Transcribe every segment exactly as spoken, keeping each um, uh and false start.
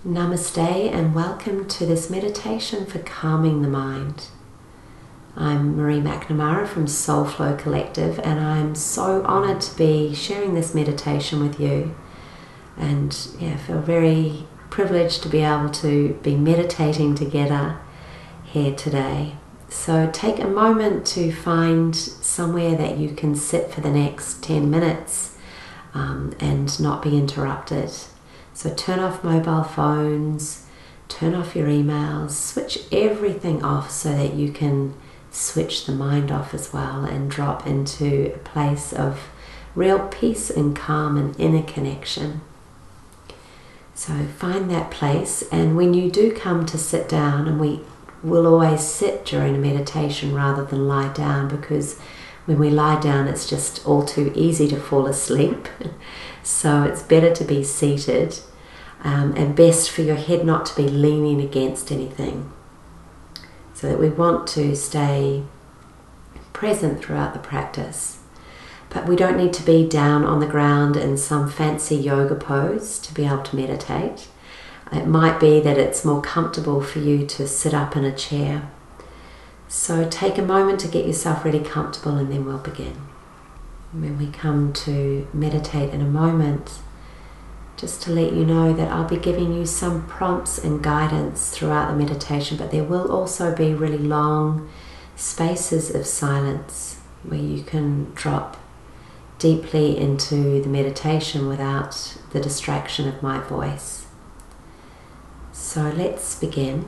Namaste and welcome to this meditation for calming the mind. I'm Marie McNamara from Soul Flow Collective, and I'm so honoured to be sharing this meditation with you, and yeah, feel very privileged to be able to be meditating together here today. So take a moment to find somewhere that you can sit for the next ten minutes um, and not be interrupted. So turn off mobile phones, turn off your emails, switch everything off so that you can switch the mind off as well and drop into a place of real peace and calm and inner connection. So find that place, and when you do come to sit down, and we will always sit during a meditation rather than lie down, because when we lie down it's just all too easy to fall asleep. So it's better to be seated, um, and best for your head not to be leaning against anything. So that we want to stay present throughout the practice. But we don't need to be down on the ground in some fancy yoga pose to be able to meditate. It might be that it's more comfortable for you to sit up in a chair. So take a moment to get yourself really comfortable, and then we'll begin. When we come to meditate in a moment, just to let you know that I'll be giving you some prompts and guidance throughout the meditation, but there will also be really long spaces of silence where you can drop deeply into the meditation without the distraction of my voice. So let's begin.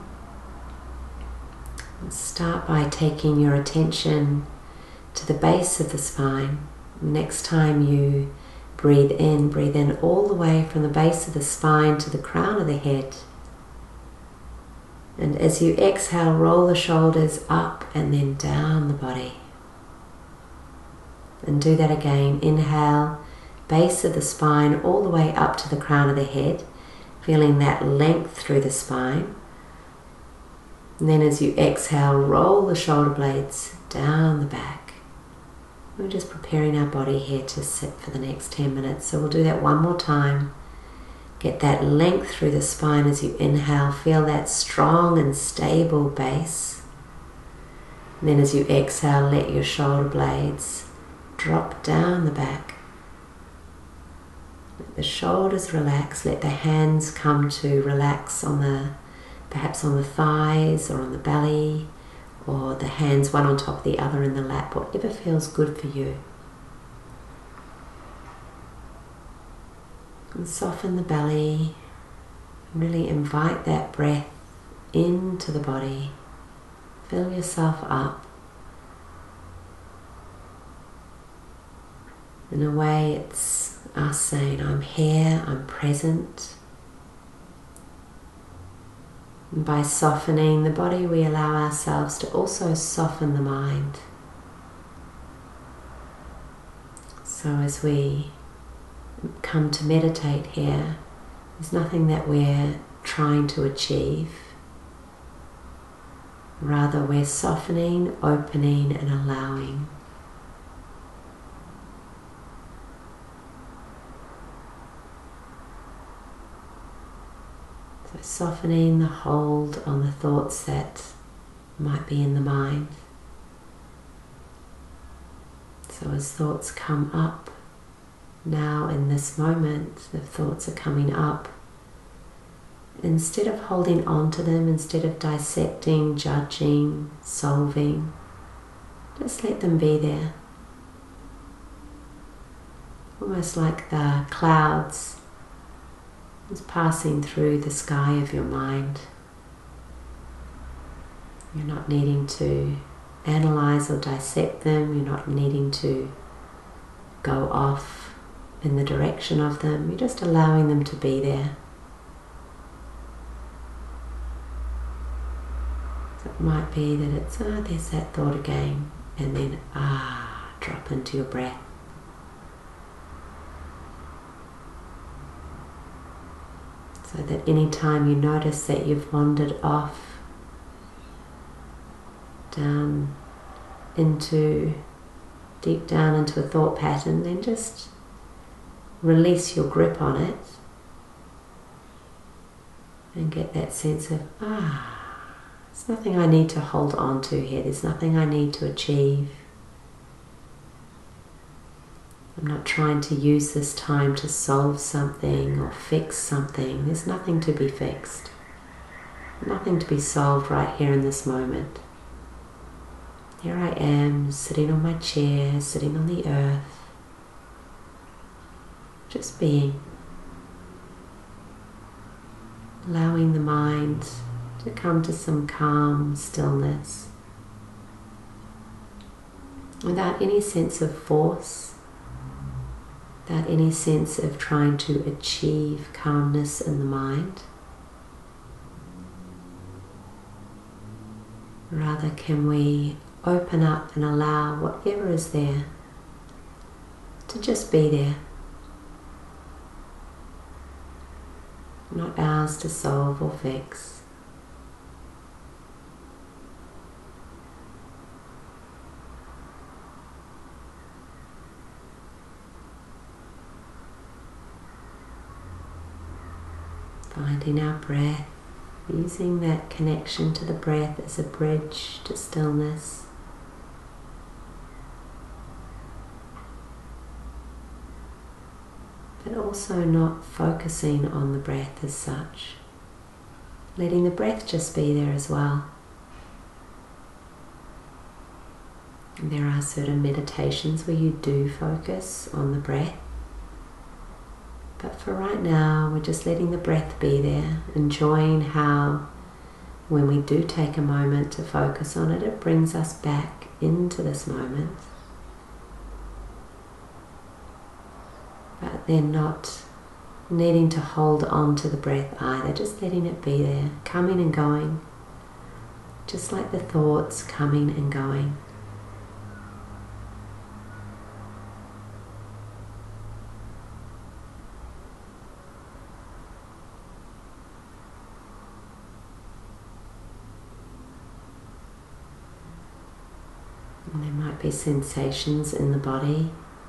Start by taking your attention to the base of the spine. Next time you breathe in, breathe in all the way from the base of the spine to the crown of the head. And as you exhale, roll the shoulders up and then down the body. And do that again. Inhale, base of the spine all the way up to the crown of the head, feeling that length through the spine. And then as you exhale, roll the shoulder blades down the back. We're just preparing our body here to sit for the next ten minutes. So we'll do that one more time. Get that length through the spine as you inhale. Feel that strong and stable base. And then as you exhale, let your shoulder blades drop down the back. Let the shoulders relax. Let the hands come to relax on the, perhaps on the thighs or on the belly, or the hands one on top of the other in the lap, whatever feels good for you. And soften the belly. Really invite that breath into the body. Fill yourself up. In a way, it's us saying, I'm here, I'm present. And by softening the body, we allow ourselves to also soften the mind. So as we come to meditate here, there's nothing that we're trying to achieve. Rather, we're softening, opening, and allowing. So softening the hold on the thoughts that might be in the mind. So as thoughts come up, now in this moment, the thoughts are coming up. Instead of holding on to them, instead of dissecting, judging, solving, just let them be there. Almost like the clouds is passing through the sky of your mind. You're not needing to analyze or dissect them. You're not needing to go off in the direction of them. You're just allowing them to be there. So it might be that it's, ah, oh, there's that thought again, and then, ah, drop into your breath. So that any time you notice that you've wandered off down into, deep down into a thought pattern, then just release your grip on it And get that sense of, ah, there's nothing I need to hold on to here. There's nothing I need to achieve. I'm not trying to use this time to solve something or fix something. There's nothing to be fixed. Nothing to be solved right here in this moment. Here I am, sitting on my chair, sitting on the earth. Just being. Allowing the mind to come to some calm stillness without any sense of force, without any sense of trying to achieve calmness in the mind. Rather, can we open up and allow whatever is there to just be there. Not ours to solve or fix. Finding our breath, using that connection to the breath as a bridge to stillness. But also not focusing on the breath as such. Letting the breath just be there as well. And there are certain meditations where you do focus on the breath. But for right now, we're just letting the breath be there, enjoying how when we do take a moment to focus on it, it brings us back into this moment. But then not needing to hold on to the breath either, just letting it be there, coming and going, just like the thoughts coming and going. And there might be sensations in the body.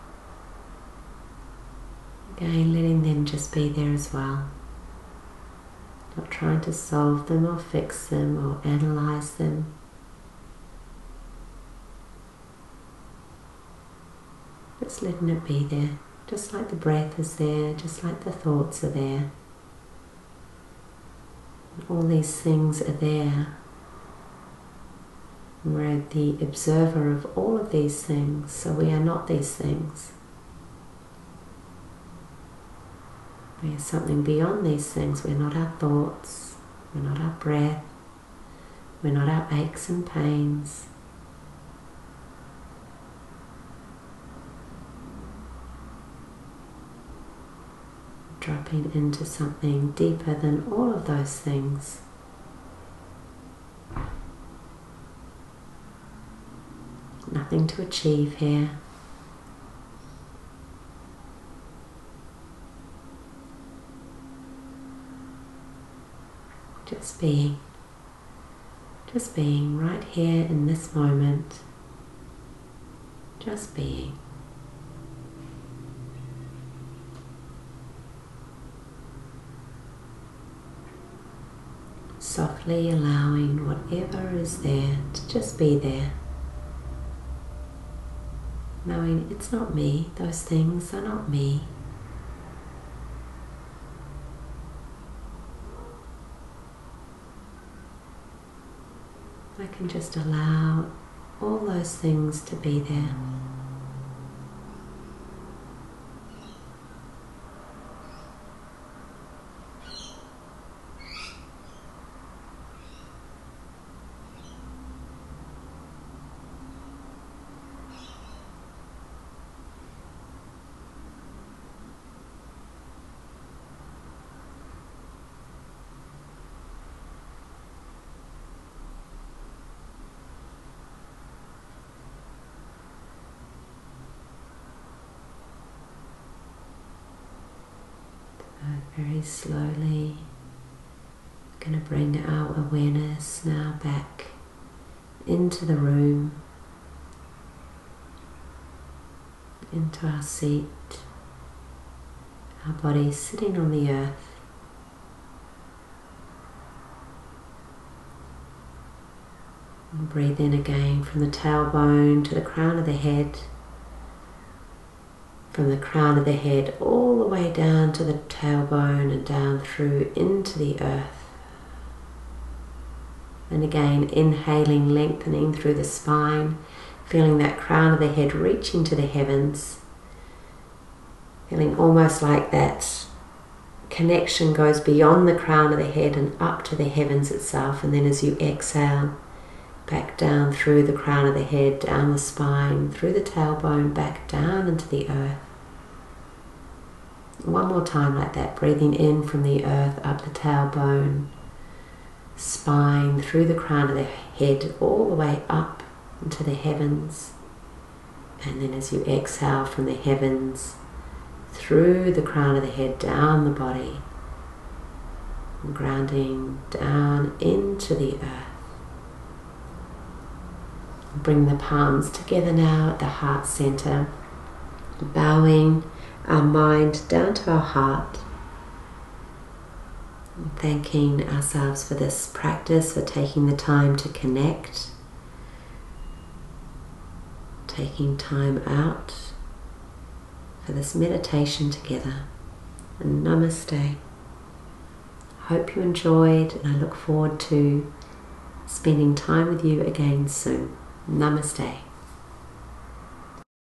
Again, letting them just be there as well. Not trying to solve them or fix them or analyze them. Just letting it be there. Just like the breath is there, just like the thoughts are there. All these things are there. We're the observer of all of these things, so we are not these things. We are something beyond these things. We're not our thoughts, we're not our breath, we're not our aches and pains. Dropping into something deeper than all of those things. Nothing to achieve here. Just being. Just being right here in this moment. Just being. Softly allowing whatever is there to just be there. Knowing it's not me, those things are not me. I can just allow all those things to be there. Very slowly, going to bring our awareness now back into the room, into our seat, our body sitting on the earth. And breathe in again from the tailbone to the crown of the head. From the crown of the head all the way down to the tailbone and down through into the earth. And again, inhaling, lengthening through the spine, feeling that crown of the head reaching to the heavens, feeling almost like that connection goes beyond the crown of the head and up to the heavens itself. And then as you exhale, back down through the crown of the head, down the spine, through the tailbone, back down into the earth. One more time like that, breathing in from the earth, up the tailbone, spine, through the crown of the head, all the way up into the heavens. And then as you exhale from the heavens, through the crown of the head, down the body, and grounding down into the earth. Bring the palms together now at the heart center, bowing our mind down to our heart, thanking ourselves for this practice, for taking the time to connect, taking time out for this meditation together. And namaste. Hope you enjoyed, and I look forward to spending time with you again soon. Namaste.